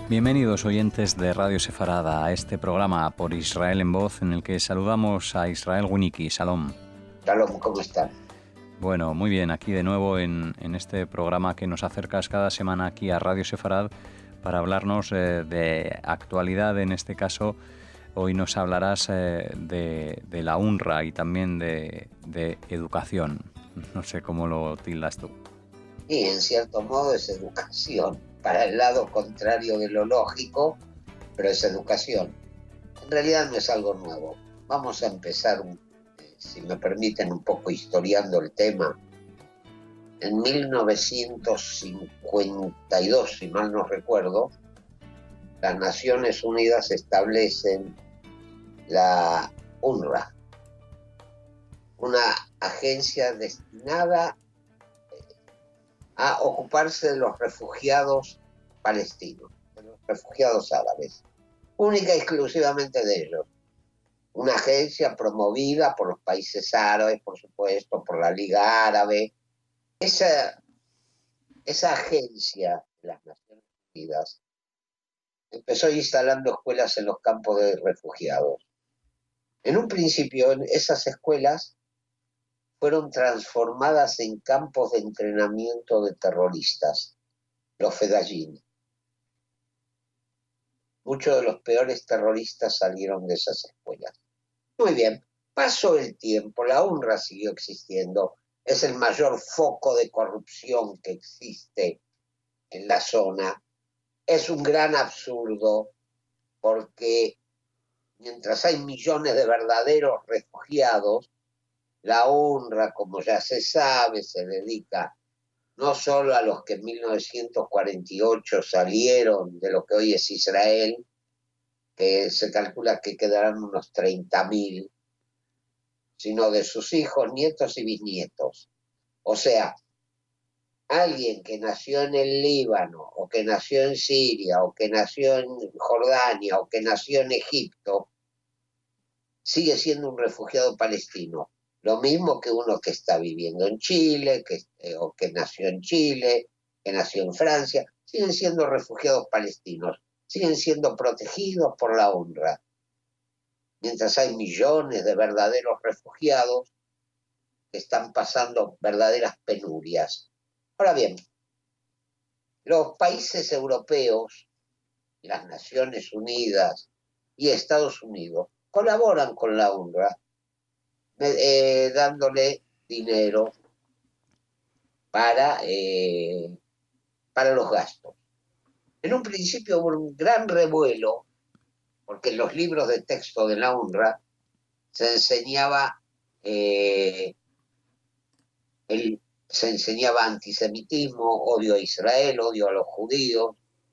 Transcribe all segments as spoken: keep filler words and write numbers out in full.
Bienvenidos oyentes de Radio Sefarada a este programa por Israel en Voz, en el que saludamos a Israel Winiki. Shalom. Shalom, ¿cómo están? Bueno, muy bien, aquí de nuevo en, en este programa que nos acercas cada semana aquí a Radio Sefarad para hablarnos eh, de actualidad. En este caso, hoy nos hablarás eh, de, de la UNRWA y también de, de educación. No sé cómo lo tildas tú. Sí, en cierto modo es educación, para el lado contrario de lo lógico, pero es educación. En realidad no es algo nuevo. Vamos a empezar, eh, si me permiten, un poco historiando el tema. En mil novecientos cincuenta y dos, si mal no recuerdo, las Naciones Unidas establecen la UNRWA, una agencia destinada a ocuparse de los refugiados palestinos, de los refugiados árabes, única y exclusivamente de ellos. Una agencia promovida por los países árabes, por supuesto, por la Liga Árabe. Esa, esa agencia de las Naciones Unidas empezó instalando escuelas en los campos de refugiados. En un principio, esas escuelas fueron transformadas en campos de entrenamiento de terroristas, los Fedayeen. Muchos de los peores terroristas salieron de esas escuelas. Muy bien, pasó el tiempo, la UNRWA siguió existiendo, es el mayor foco de corrupción que existe en la zona. Es un gran absurdo porque mientras hay millones de verdaderos refugiados, la UNRWA, como ya se sabe, se dedica no solo a los que en mil novecientos cuarenta y ocho salieron de lo que hoy es Israel, que se calcula que quedarán unos treinta mil, sino de sus hijos, nietos y bisnietos. O sea, alguien que nació en el Líbano, o que nació en Siria, o que nació en Jordania, o que nació en Egipto, sigue siendo un refugiado palestino. Lo mismo que uno que está viviendo en Chile, que, eh, o que nació en Chile, que nació en Francia, siguen siendo refugiados palestinos, siguen siendo protegidos por la UNRWA. Mientras hay millones de verdaderos refugiados que están pasando verdaderas penurias. Ahora bien, los países europeos, las Naciones Unidas y Estados Unidos colaboran con la UNRWA, Eh, dándole dinero para, eh, para los gastos. En un principio hubo un gran revuelo, porque en los libros de texto de la UNRWA se enseñaba, eh, el, se enseñaba antisemitismo, odio a Israel, odio a los judíos,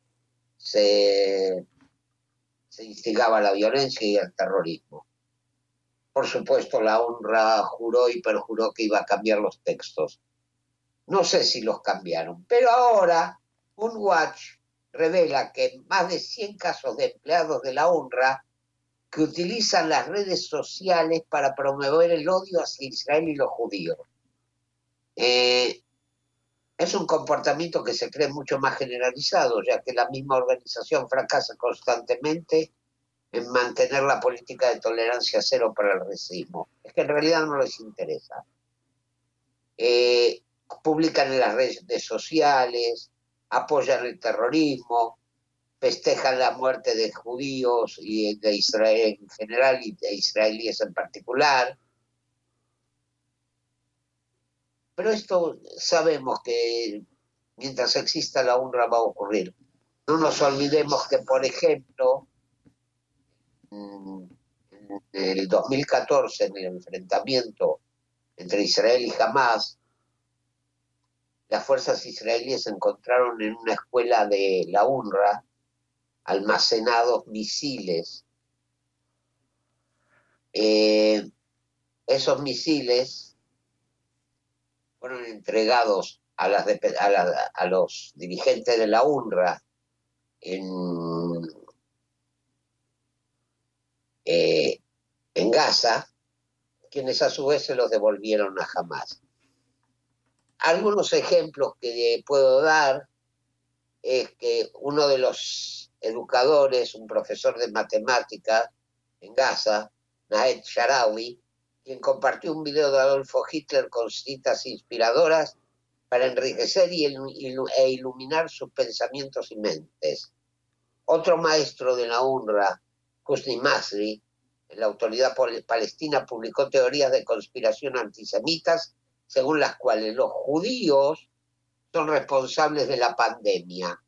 se, se instigaba la violencia y el terrorismo. Por supuesto, la UNRWA juró y perjuró que iba a cambiar los textos. No sé si los cambiaron, pero ahora un Watch revela que más de cien casos de empleados de la UNRWA que utilizan las redes sociales para promover el odio hacia Israel y los judíos. Eh, es un comportamiento que se cree mucho más generalizado, ya que la misma organización fracasa constantemente en mantener la política de tolerancia cero para el racismo. Es que en realidad no les interesa. Eh, publican en las redes sociales, apoyan el terrorismo, festejan la muerte de judíos y de Israel en general y de israelíes en particular. Pero esto sabemos que mientras exista la UNRWA va a ocurrir. No nos olvidemos que, por ejemplo, en el dos mil catorce, en el enfrentamiento entre Israel y Hamás, las fuerzas israelíes encontraron en una escuela de la UNRWA almacenados misiles. Eh, esos misiles fueron entregados a, las de, a, la, a los dirigentes de la UNRWA en, eh, en Gaza, quienes a su vez se los devolvieron a Hamás. Algunos ejemplos que puedo dar es que uno de los educadores, un profesor de matemática en Gaza, Naed Sharawi, quien compartió un video de Adolfo Hitler con citas inspiradoras para enriquecer y e iluminar sus pensamientos y mentes. Otro maestro de la UNRWA, Husni Masri, en la Autoridad Palestina, publicó teorías de conspiración antisemitas según las cuales los judíos son responsables de la pandemia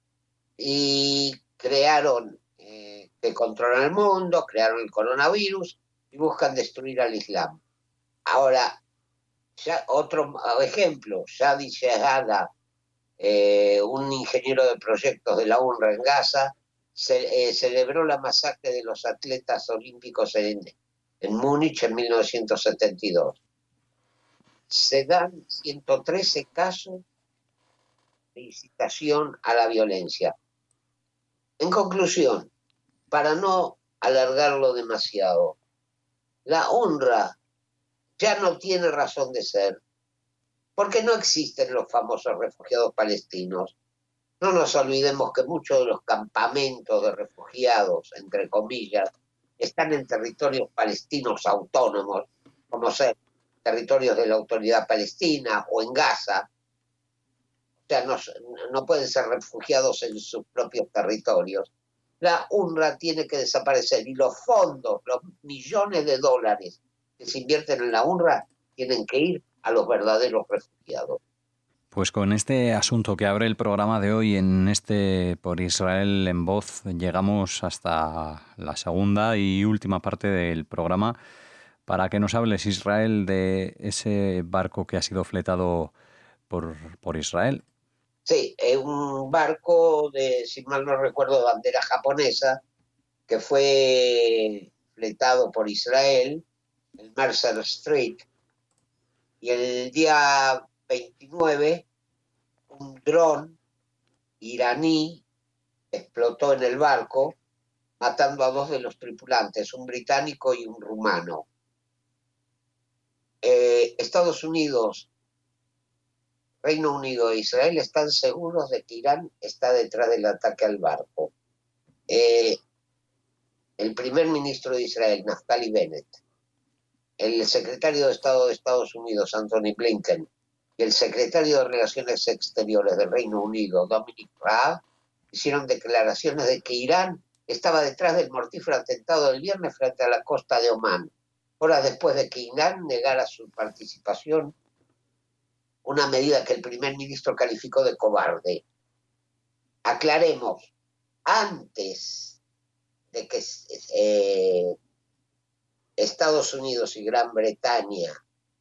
y crearon, eh, que controlan el mundo, crearon el coronavirus y buscan destruir al Islam. Ahora, ya otro ejemplo, Shadi Shehada, eh, un ingeniero de proyectos de la UNRWA en Gaza, ce eh, celebró la masacre de los atletas olímpicos en, en Múnich en mil novecientos setenta y dos. Se dan ciento trece casos de incitación a la violencia. En conclusión, para no alargarlo demasiado, la UNRWA ya no tiene razón de ser, porque no existen los famosos refugiados palestinos. No nos olvidemos que muchos de los campamentos de refugiados, entre comillas, están en territorios palestinos autónomos, como ser territorios de la Autoridad Palestina o en Gaza. O sea, no, no pueden ser refugiados en sus propios territorios. La UNRWA tiene que desaparecer y los fondos, los millones de dólares que se invierten en la UNRWA tienen que ir a los verdaderos refugiados. Pues con este asunto que abre el programa de hoy en este Por Israel en Voz, llegamos hasta la segunda y última parte del programa para que nos hables, Israel, de ese barco que ha sido fletado por, por Israel. Sí, es un barco de, si mal no recuerdo, de bandera japonesa, que fue fletado por Israel, el Mercer Street, y el día veintinueve un dron iraní explotó en el barco, matando a dos de los tripulantes, un británico y un rumano. Eh, Estados Unidos, Reino Unido e Israel están seguros de que Irán está detrás del ataque al barco. Eh, el primer ministro de Israel, Naftali Bennett, el secretario de Estado de Estados Unidos, Anthony Blinken, y el secretario de Relaciones Exteriores del Reino Unido, Dominic Raab, hicieron declaraciones de que Irán estaba detrás del mortífero atentado del viernes frente a la costa de Omán, horas después de que Irán negara su participación, una medida que el primer ministro calificó de cobarde. Aclaremos, antes de que eh, Estados Unidos y Gran Bretaña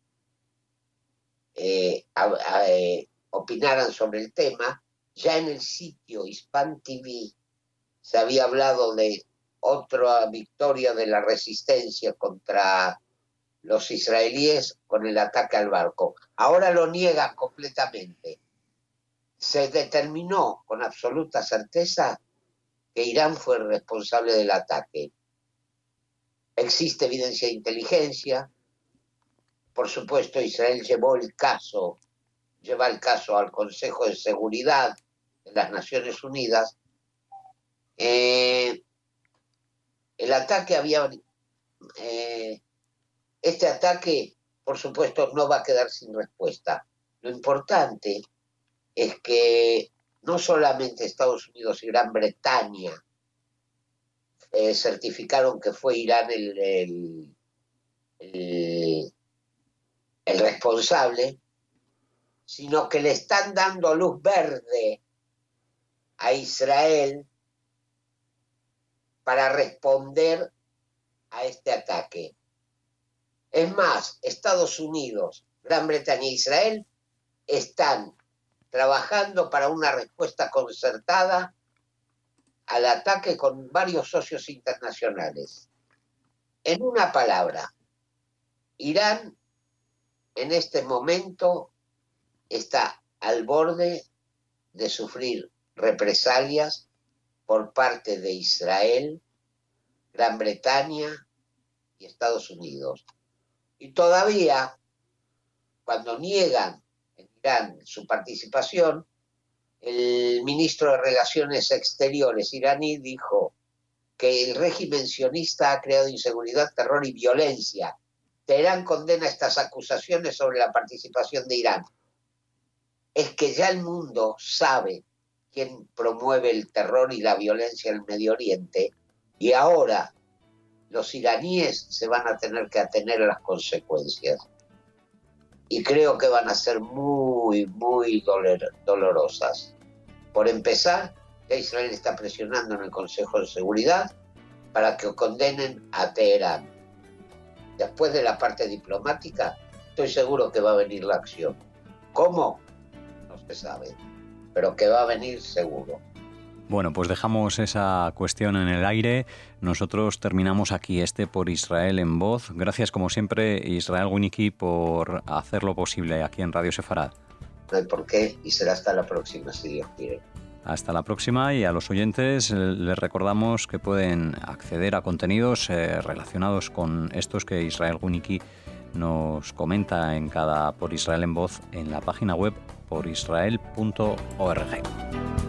eh, a, a, eh, opinaran sobre el tema, ya en el sitio Hispan T V se había hablado de otra victoria de la resistencia contra los israelíes con el ataque al barco. Ahora lo niegan completamente. Se determinó con absoluta certeza que Irán fue el responsable del ataque. Existe evidencia de inteligencia. Por supuesto, Israel llevó el caso, lleva el caso al Consejo de Seguridad de las Naciones Unidas. Eh, el ataque había... Eh, este ataque, por supuesto, no va a quedar sin respuesta. Lo importante es que no solamente Estados Unidos y Gran Bretaña eh, certificaron que fue Irán el, el, el, el responsable, sino que le están dando luz verde a Israel para responder a este ataque. Es más, Estados Unidos, Gran Bretaña e Israel están trabajando para una respuesta concertada al ataque con varios socios internacionales. En una palabra, Irán en este momento está al borde de sufrir represalias por parte de Israel, Gran Bretaña y Estados Unidos. Y todavía, cuando niegan en Irán su participación, el ministro de Relaciones Exteriores iraní dijo que el régimen sionista ha creado inseguridad, terror y violencia. Teherán condena estas acusaciones sobre la participación de Irán. Es que ya el mundo sabe quién promueve el terror y la violencia en el Medio Oriente, y ahora los iraníes se van a tener que atener a las consecuencias. Y creo que van a ser muy, muy dolor, dolorosas. Por empezar, ya Israel está presionando en el Consejo de Seguridad para que condenen a Teherán. Después de la parte diplomática, estoy seguro que va a venir la acción. ¿Cómo? No se sabe, pero que va a venir seguro. Bueno, pues dejamos esa cuestión en el aire. Nosotros terminamos aquí este Por Israel en Voz. Gracias, como siempre, Israel Winnicki, por hacer lo posible aquí en Radio Sefarad. No hay por qué, y será hasta la próxima, si Dios quiere. Hasta la próxima, y a los oyentes les recordamos que pueden acceder a contenidos eh, relacionados con estos que Israel Winnicki nos comenta en cada Por Israel en Voz en la página web por israel punto org.